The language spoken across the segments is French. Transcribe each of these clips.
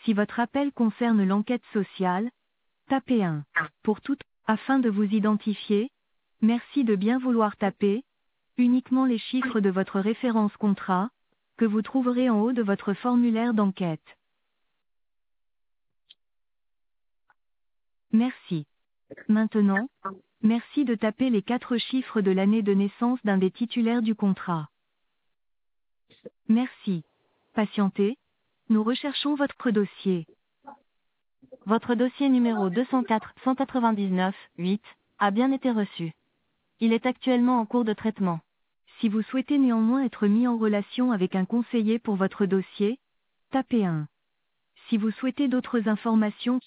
Si votre appel concerne l'enquête sociale, tapez 1. Pour tout, afin de vous identifier, merci de bien vouloir taper uniquement les chiffres de votre référence contrat, que vous trouverez en haut de votre formulaire d'enquête. Merci. Maintenant, merci de taper les 4 chiffres de l'année de naissance d'un des titulaires du contrat. Merci. Patientez, nous recherchons votre dossier. Votre dossier numéro 204-199-8 a bien été reçu. Il est actuellement en cours de traitement. Si vous souhaitez néanmoins être mis en relation avec un conseiller pour votre dossier, tapez 1. Si vous souhaitez d'autres informations,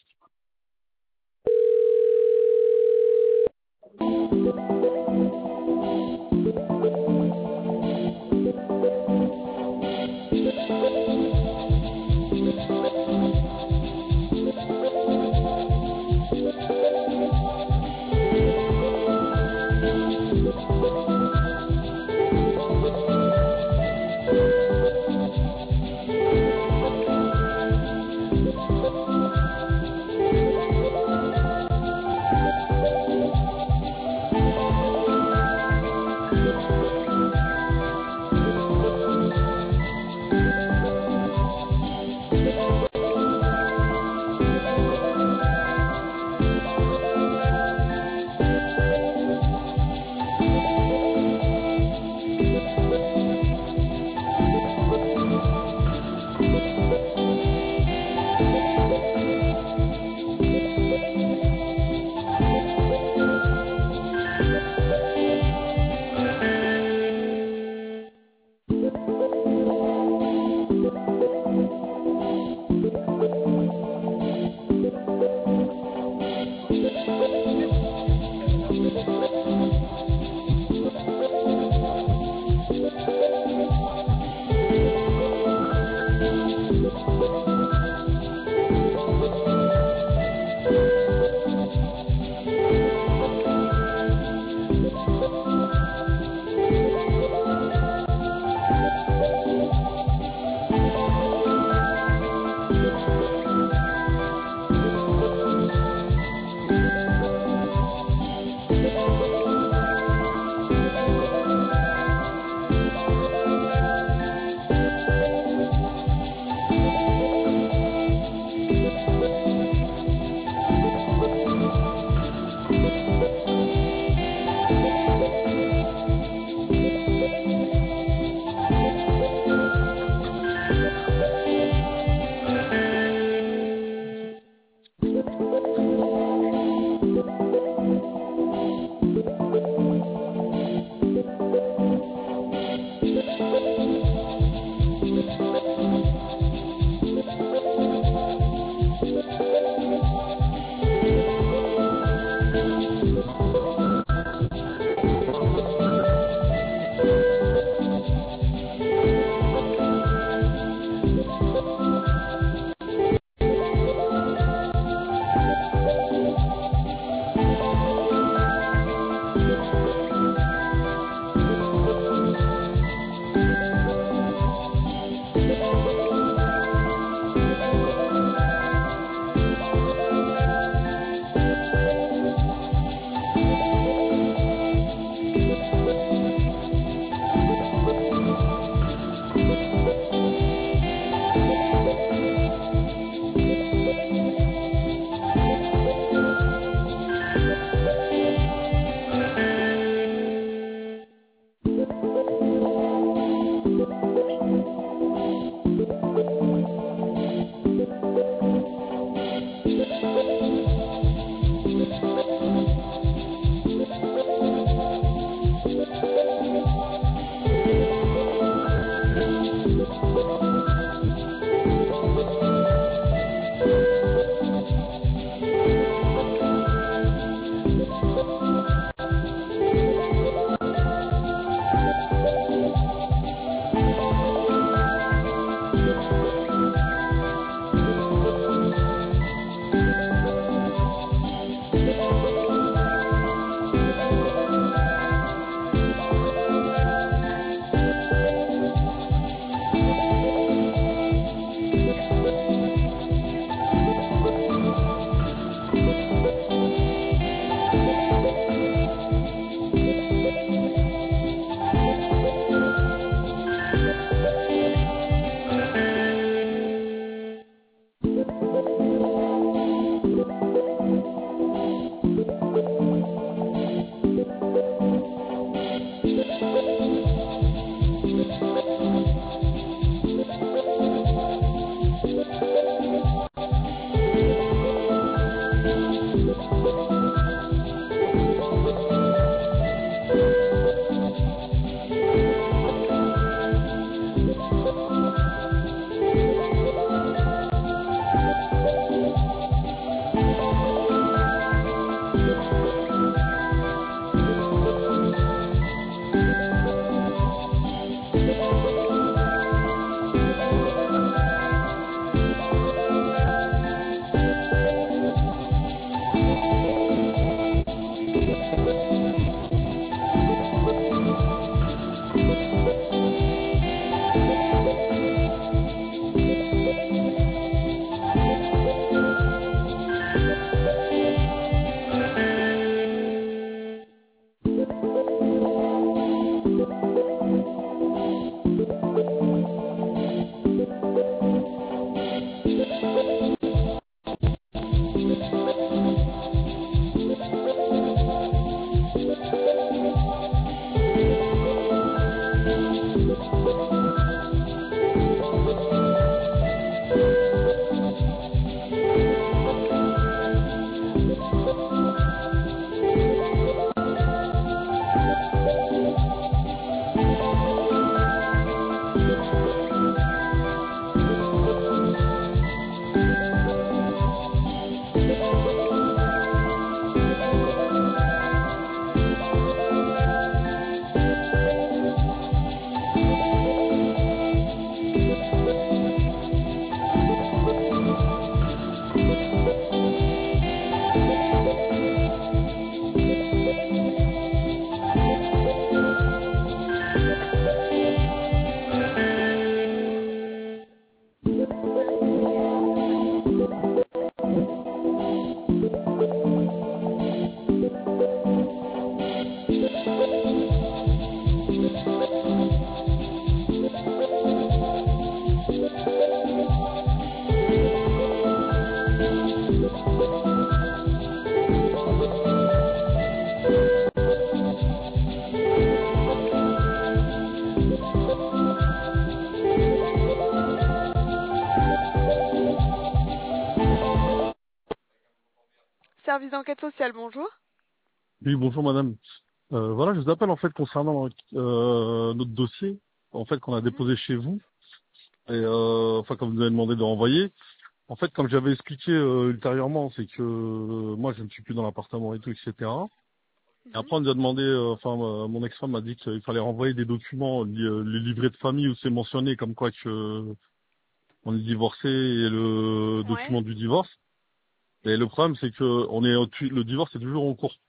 service d'enquête sociale, bonjour. Oui, bonjour madame. Voilà, je vous appelle en fait concernant notre dossier en fait qu'on a Mhm. déposé chez vous et enfin comme vous avez demandé de renvoyer. En fait, comme j'avais expliqué ultérieurement, c'est que moi je ne suis plus dans l'appartement et tout, etc. Et Mhm. après on nous a demandé, mon ex-femme m'a dit qu'il fallait renvoyer des documents, le livret de famille où c'est mentionné comme quoi que on est divorcé et le Ouais. document du divorce. Et le problème c'est que le divorce est toujours en cours.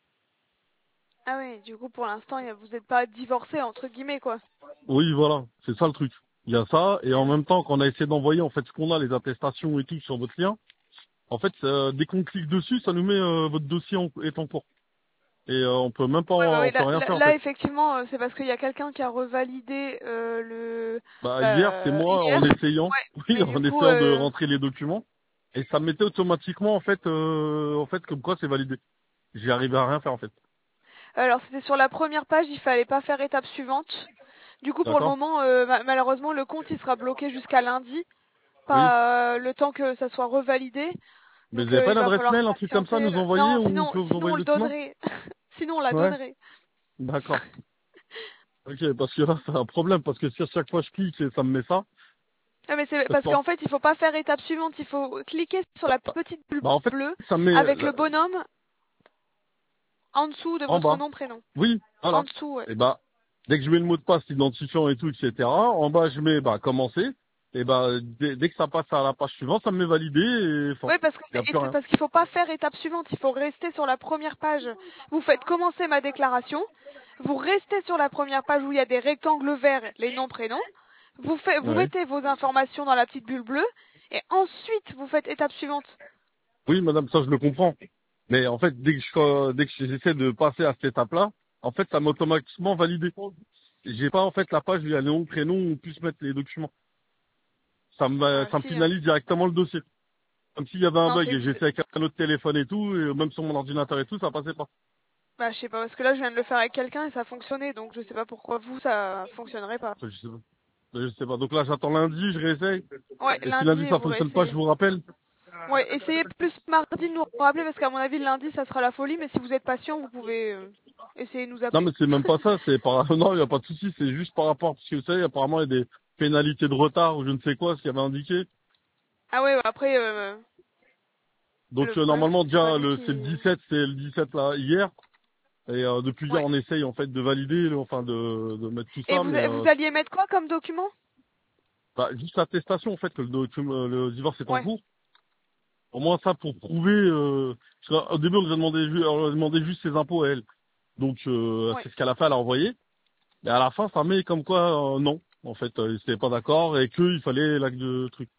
Ah oui, du coup, pour l'instant, vous n'êtes pas divorcé, entre guillemets, quoi. Oui, voilà, c'est ça le truc. Il y a ça, et en D'accord. même temps, quand on a essayé d'envoyer en fait ce qu'on a, les attestations et tout sur votre lien, en fait, dès qu'on clique dessus, ça nous met votre dossier est en cours. Et on peut même pas, Ouais, bah oui, on peut rien faire en là, fait. effectivement, c'est parce qu'il y a quelqu'un qui a revalidé Bah hier, c'est moi hier. en essayant, Ouais. oui, Mais du en coup, essayant de rentrer les documents, et ça me mettait automatiquement en fait comme quoi c'est validé. J'y arrivais à rien faire en fait. alors c'était sur la première page, il fallait pas faire étape suivante. Du coup, pour le D'accord? moment, malheureusement, le compte il sera bloqué jusqu'à lundi, Oui. pas le temps que ça soit revalidé. Mais vous Donc avez pas il une va adresse falloir mail, un truc comme ça à patienter. nous envoyer Non, où on sinon, peut vous sinon envoyer on le le document? donnerait. Sinon on la Ouais. donnerait. D'accord. Ok, parce que là c'est un problème parce que si à chaque fois je clique et ça me met ça, Ah, mais c'est parce parce qu'en qu'en fait, il faut pas faire étape suivante. Il faut cliquer sur la petite bulle Bah en fait, bleue ça met avec le bonhomme en dessous de en votre bas. nom prénom. Oui, En voilà. dessous, ouais. Et bah dès que je mets le mot de passe identifiant et tout, etc. En bas je mets commencer. Et bah dès que ça passe à la page suivante, ça me met validé et enfin, Oui, il n'y a plus rien. parce qu'il faut pas faire étape suivante. Il faut rester sur la première page. Vous faites commencer ma déclaration. Vous restez sur la première page où il y a des rectangles verts, les noms prénoms. Vous Ouais. mettez vos informations dans la petite bulle bleue et ensuite vous faites étape suivante. Oui, madame, ça je le comprends. Mais en fait, dès que j'essaie de passer à cette étape-là, en fait, ça m'a automatiquement validé. J'ai pas en fait la page où il y a les noms, prénoms, où on puisse mettre les documents. Ça me Si, hein. finalise directement le dossier. Comme s'il y avait un Non, bug et j'essayais avec un autre téléphone et tout, et même sur mon ordinateur et tout, ça passait pas. bah, je sais pas, parce que là, je viens de le faire avec quelqu'un et ça a fonctionné, donc je sais pas pourquoi vous, ça fonctionnerait pas. Je sais pas. Je sais pas. Donc là, j'attends lundi, je réessaye. Ouais, Et si lundi lundi, ça vous fonctionne pas, je réessayez. vous rappelle. Ouais, essayez plus mardi de nous rappeler, parce qu'à mon avis, le lundi, ça sera la folie, mais si vous êtes patient, vous pouvez essayer de nous Non, appeler. mais c'est même pas ça. C'est par non, il y a pas de souci. C'est juste par rapport parce que vous savez, apparemment, il y a des pénalités de retard ou je ne sais quoi, ce qu'il y avait indiqué. Ah ouais, bah après, Donc le problème, c'est normalement que c'est pas déjà nous c'est le qui... 17, c'est le 17 là hier. Et depuis hier, Ouais. on essaye en fait de valider, enfin de mettre tout Et ça, mais vous alliez mettre quoi comme document? juste l'attestation en fait que le divorce est en Ouais. cours. Au moins ça pour prouver. Parce qu'au début, on nous a demandé, on lui a demandé juste ses impôts à elle. Donc Ouais. c'est ce qu'elle a fait, elle a envoyé. Et à la fin, ça met comme quoi non. En fait, ils n'étaient pas d'accord et qu'il fallait l'acte de truc.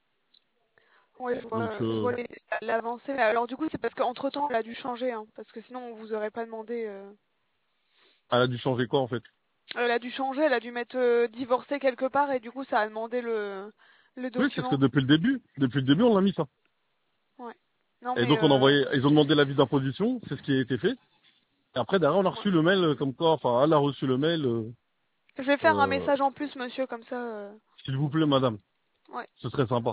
Ouais, Donc je vois l'avancée. Alors du coup, c'est parce qu'entre-temps, elle a dû changer, hein, parce que sinon, on vous aurait pas demandé... elle a dû changer quoi en fait? Elle a dû changer, elle a dû mettre divorcé quelque part, et du coup, ça a demandé le Oui, c'est ce que document. depuis le début, on l'a mis ça. Ouais. Non, Et mais donc on a envoyé, ils ont demandé l'avis d'imposition, c'est ce qui a été fait. Et après derrière, on a ouais. reçu le mail comme quoi, enfin, elle a reçu le mail. Je vais faire un Euh, message en plus, monsieur, comme ça. S'il vous plaît, madame, Ouais. ce serait sympa.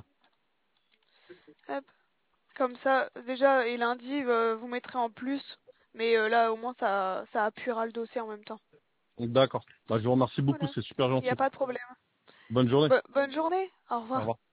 Hop. Comme ça, déjà, et lundi, vous mettrez en plus. Mais là, au moins, ça appuiera le dossier en même temps. D'accord. Bah, je vous remercie beaucoup, Voilà. c'est super Il n'y a gentil. pas de problème. Bonne journée. Bonne journée. Au Au revoir. revoir.